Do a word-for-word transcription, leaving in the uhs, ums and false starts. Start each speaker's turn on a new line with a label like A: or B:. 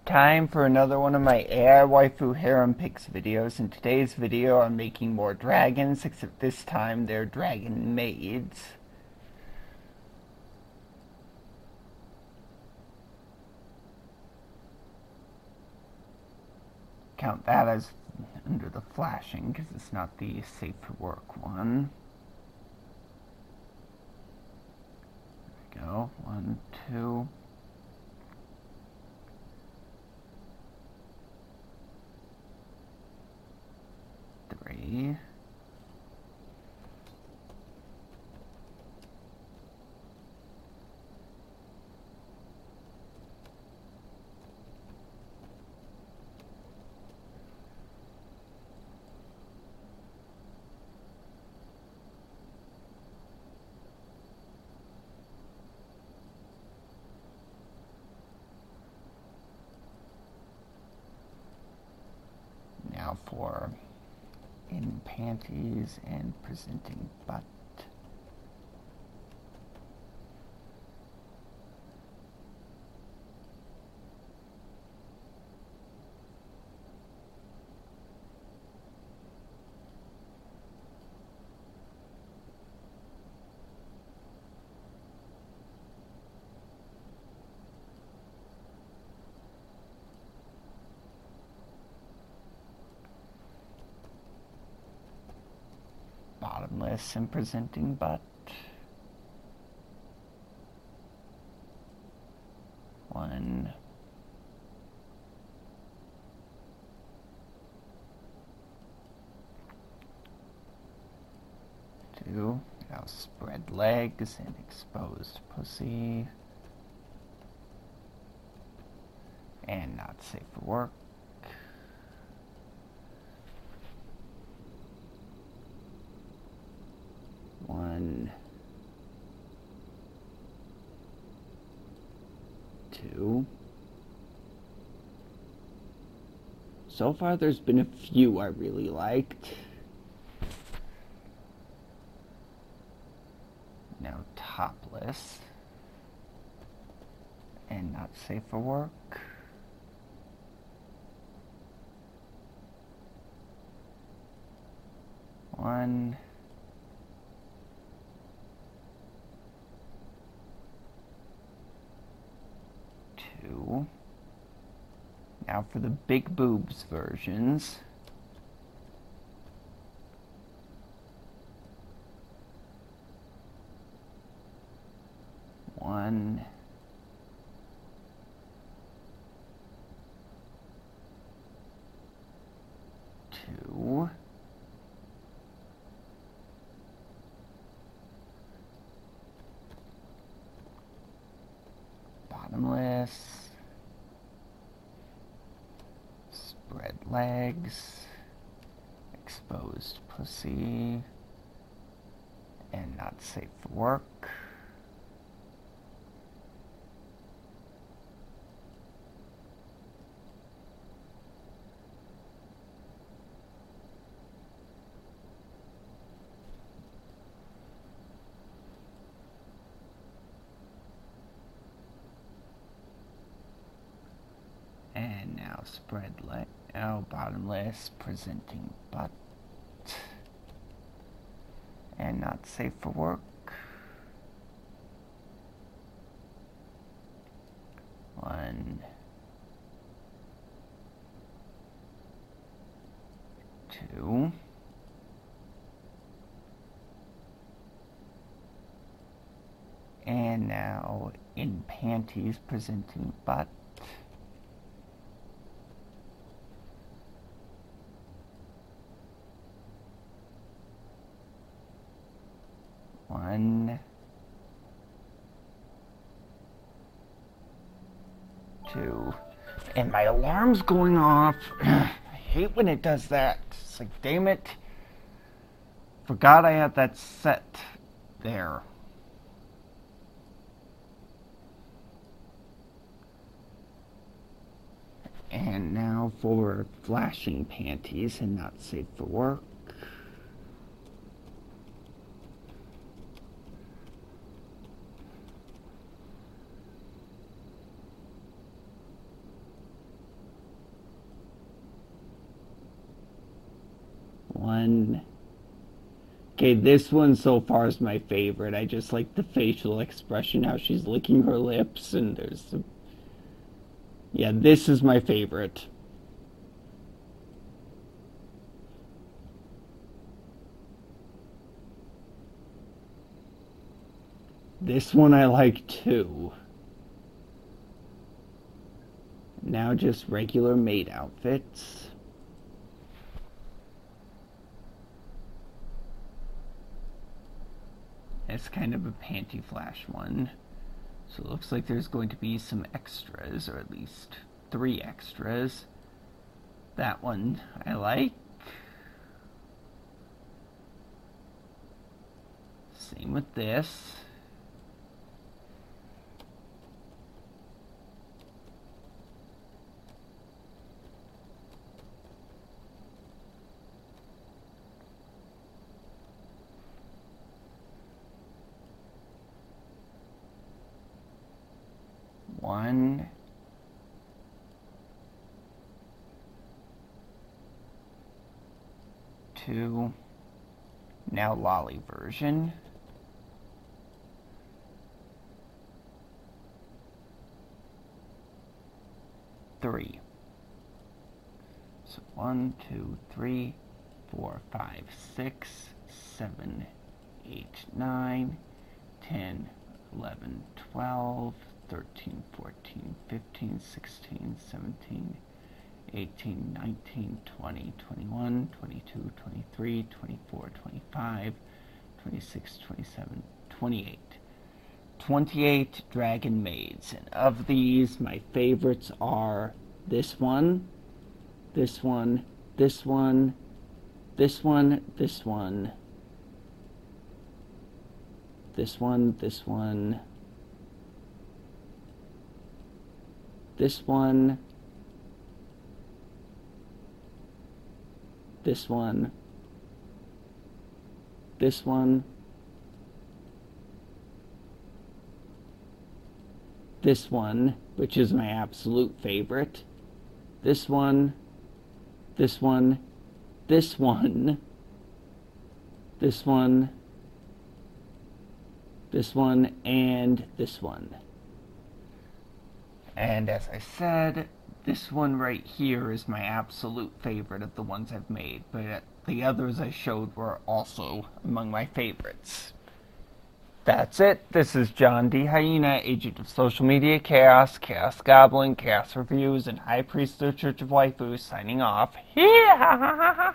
A: Time for another one of my A I Waifu Harem Picks videos. In today's video, I'm making more dragons, except this time they're dragon maids. Count that as under the flashing, because it's not the safe for work one. There we go. One, two. Three. Now for in panties and presenting butt. Bottomless and presenting butt. One. Two. Now spread legs and exposed pussy. And not safe for work. One, two. So far, there's been a few I really liked. Now topless and not safe for work. One. Two. Now for the big boobs versions. One. Two. Bottomless. Spread legs. Exposed pussy. And not safe for work. And now spread leg, now bottomless, presenting butt, and not safe for work. One, two, and now in panties, presenting butt. One, two, and my alarm's going off. I hate when it does that. It's like, damn it. Forgot I had that set there. And now for flashing panties and not safe for work. Okay, this one so far is my favorite. I just like the facial expression, how she's licking her lips, and there's some... Yeah, this is my favorite. This one I like too. Now just regular maid outfits. It's kind of a panty flash one. So it looks like there's going to be some extras, or at least three extras. That one I like. Same with this. One, two, now lolly version. Three. So one, two, three, four, five, six, seven, eight, nine, ten, eleven, twelve, thirteen, fourteen, fifteen, sixteen, seventeen, eighteen, nineteen, twenty, twenty-one, twenty-two, twenty-three, twenty-four, twenty-five, twenty-six, twenty-seven, twenty-eight. twenty-eight Dragon Maids, and of these, my favorites are this one, this one, this one, this one, this one, this one, this one, this one, this one, this one, this one, which is my absolute favorite, this one, this one, this one, this one, this one, and this one. And as I said, this one right here is my absolute favorite of the ones I've made, but the others I showed were also among my favorites. That's it. This is John D. Hyena, agent of social media chaos, Chaos Goblin, Chaos Reviews, and High Priest of the Church of Waifu, signing off. Yeah!